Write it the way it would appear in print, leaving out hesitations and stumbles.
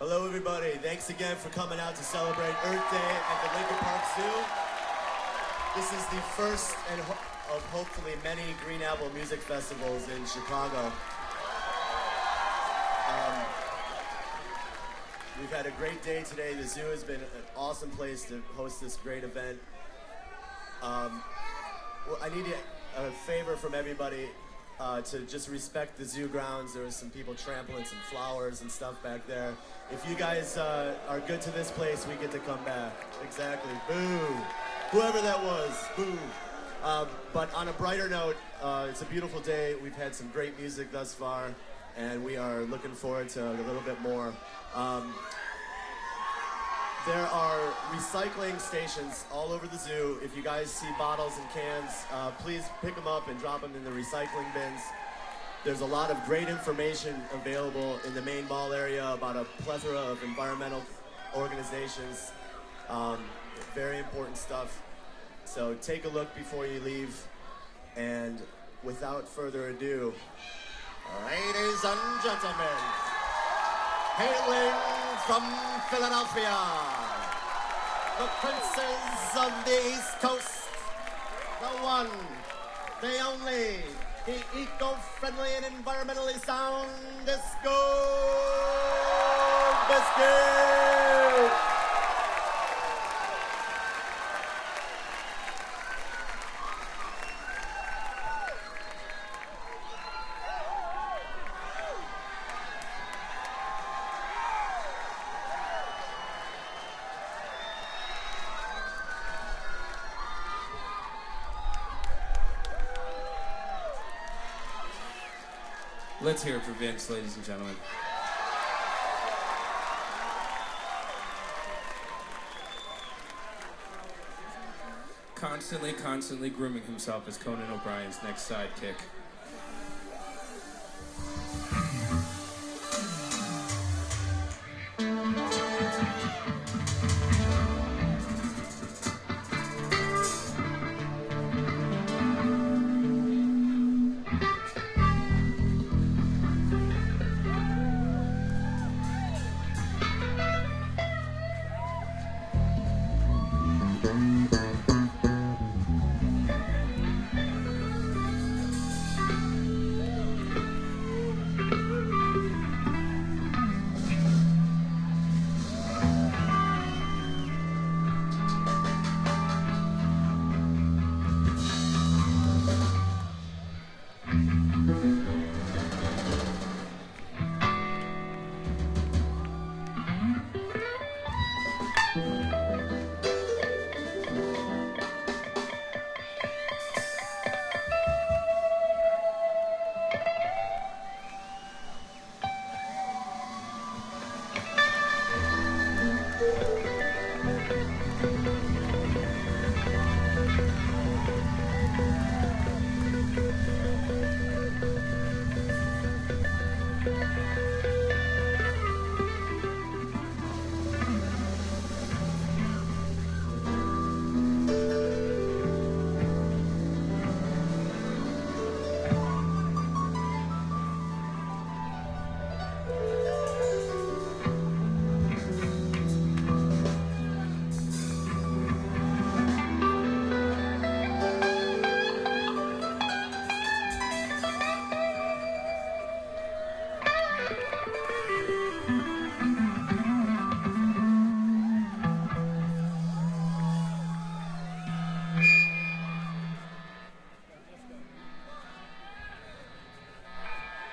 Hello, everybody. Thanks again for coming out to celebrate Earth Day at the Lincoln Park Zoo. This is the first of hopefully many Green Apple music festivals in Chicago. We've had a great day today. The zoo has been an awesome place to host this great event. Well, I need a favor from everybody to just respect the zoo grounds. There was some people trampling some flowers and stuff back there. If you guys are good to this place, we get to come back. Exactly. Boo. Whoever that was. Boo. But on a brighter note, it's a beautiful day. We've had some great music thus far, and we are looking forward to a little bit more. There are recycling stations all over the zoo. If you guys see bottles and cans, please pick them up and drop them in the recycling bins. There's a lot of great information available in the main mall area about a plethora of environmental organizations. Very important stuff. So take a look before you leave. And without further ado, ladies and gentlemen, hailing from Philadelphia, the princes of the East Coast, the one, the only, the eco-friendly and environmentally sound Disco Biscuit! Let's hear it for Vince, ladies and gentlemen. Constantly grooming himself as Conan O'Brien's next sidekick.